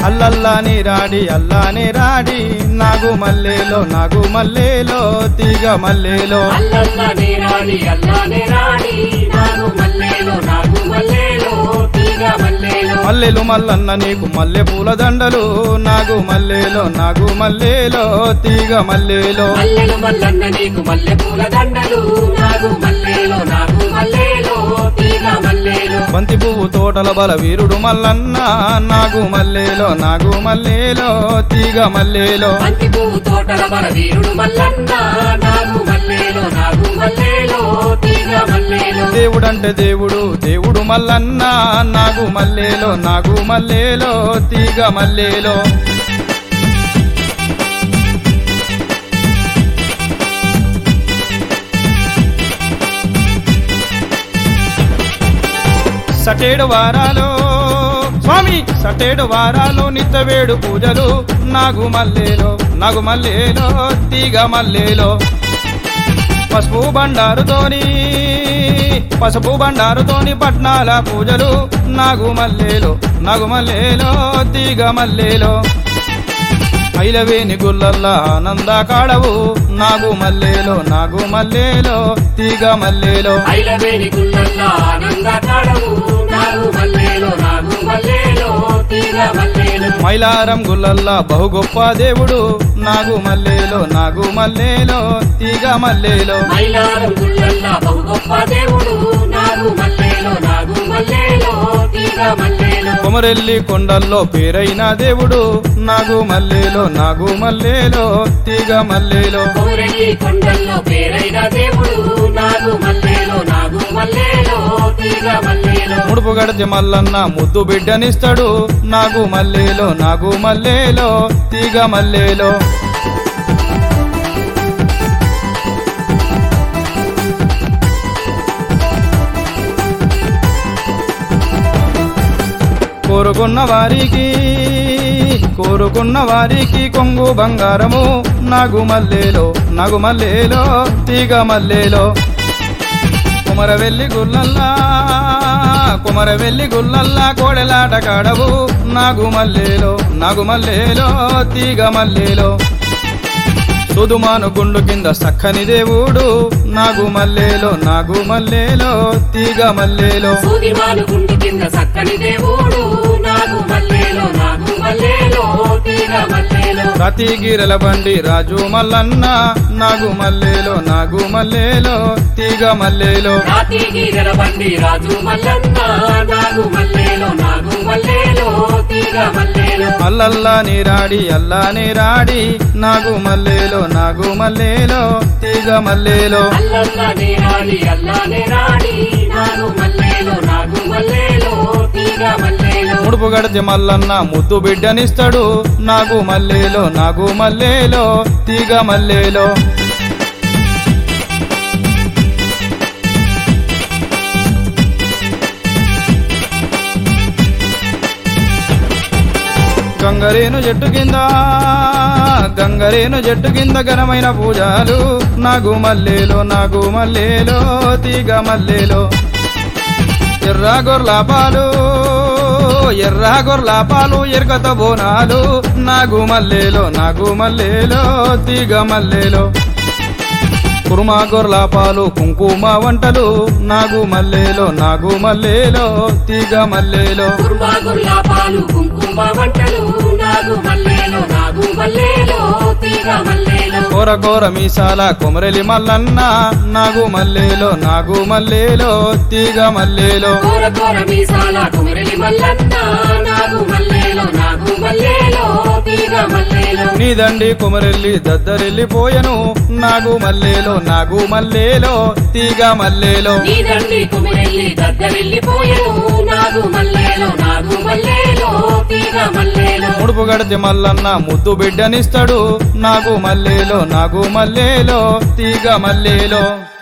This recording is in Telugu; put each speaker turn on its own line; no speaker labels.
అల్లల్లాని రాడి అల్లాని రాడి నాగు మల్లేలో తీగ మల్లేలో
అల్లల్లాని రాడి అల్లాని రాడి నాగు మల్లేలో తీగ మల్లేలో
మల్లెలు మల్లన్న నీకు మల్లె పూల దండలు నాగు మల్లేలో తీగ మల్లేలో
మల్లెలు మల్లన్న నీకు మల్లె పూల దండలు నాగు మల్లేలో తీగ మల్లేలో
బంతి పువ్వు తోటల బల వీరుడు మల్లన్న నాగు మల్లేలో తీగ మల్లేలో
బంతి పువ్వు తోటల బల వీరుడు మల్లన్న నాగు మల్లేలో తీగ మల్లేలో
దేవుడంటే దేవుడు మల్లన్న నాగు మల్లేలో తీగ మల్లేలో సటేడు వారాలు నిత్యవేడు పూజలు నాగు మల్లేలో తీగ మల్లేలో పసుపు బండారుతోని పట్నాల పూజలు నాగు మల్లేలో తీగ మల్లేలో ఐలవేని గుల్లల్లా ఆనంద కాడవు నాగు మల్లేలో తీగ మల్లేలో
ఐలవేని గుల్లల్లా ఆనంద కాడవు నాగు మల్లేలో తీగ మల్లేలో
మైలారం గుల్లల్లా బహు గొప్ప దేవుడు నాగు మల్లేలో తీగ మల్లేలో
మైలారం గుల్లల్లా బహు గొప్ప దేవుడు నాగు మల్లేలో తీగ మల్లేలో
కొమరెల్లి కొండల్లో పేరైన దేవుడు నాగు మల్లేలో తీగ మల్లేలో
కొమరెల్లి కొండల్లో పేరైన దేవుడు నాగు మల్లేలో తీగ మల్లేలో
ముడుపు గడిచి మల్లన్న ముద్దు బిడ్డనిస్తాడు నాగు మల్లేలో తీగ మల్లేలో కోరుకున్న వారికి కొంగు బంగారము నాగు మల్లేలో తీగ మల్లేలో కుమరవెల్లి గుల్లల్లా కోడెలాట కాడవు నాగు మల్లేలో తీగ మల్లేలో సుదుమాను గుండు కింద సక్కని దేవుడు నాగు మల్లేలో తీగ మల్లేలో
సుదిమాను గుండు కింద సక్కని దేవుడు నాగు మల్లేలో తీగ మల్లేలో
ప్రతి గీరల బండి రాజు మల్లన్న నాగు మల్లేలో తీగ మల్లేలో
ప్రతి గీరల బండి రాజు మల్లన్న నాగు మల్లేలో తీగ మల్లేలో
అల్లల్లాని రాడి నాగు మల్లేలో తీగ మల్లేలో
అల్లల్లాని రాడి నాగు మల్లేలో తీగ మల్లేలో
ముడుపు గడిచి మల్లన్న ముద్దు బిడ్డనిస్తాడు నాగు మల్లేలో తీగ మల్లేలో గంగరేను చెట్టు కింద ఘనమైన పూజలు నాగు మల్లేలో తీగ మల్లేలో ఎర్ర గొర్ల పాలు ఎరకత బోనాలు నాగు మల్లేలో తీగ మల్లేలో కుర్మా గొర్ల పాలు కుంకుమ వంటలు నాగు మల్లేలో తీగ మల్లేలో
కుర్మా గొర్ల పాలు కుంకుమ వంటలు నాగు మల్లేలో తీగ మల్లేలో
కోర మీసాల కొమరెలి మల్లన్న నాగు మల్లేలో తీగ మల్లేలో
కోర మీసాల కొమరెలి మల్లన్న నాగు మల్లేలో తీగ మల్లేలో
నీదండి కొమరెల్లి దద్దరెల్లిపోయెను నాగు మల్లేలో తీగ మల్లేలో
నీదండి కొమరెల్లి దద్దరెల్లిపోయెను నాగు మల్లేలో తీగ మల్లేలో
ముడుపు గడిచి మల్లన్న ముద్దు బిడ్డనిస్తాడు నాగు మల్లేలో తీగ మల్లేలో